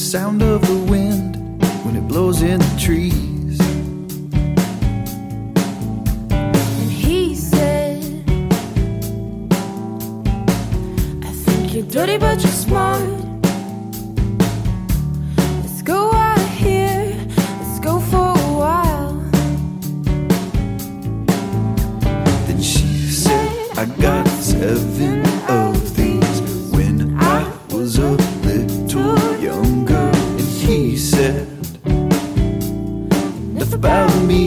sound of the wind when it blows in the trees. And he said, I think you're dirty but you're smart. Let's go out of here, let's go for a while. Then she said, I got 7 of these when I was a little younger. And he said, enough about me.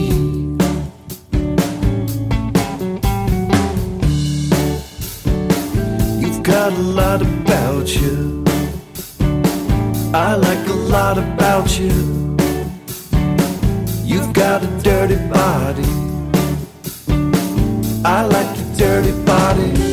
You've got a lot about you, I like a lot about you. You've got a dirty body, I like a dirty body.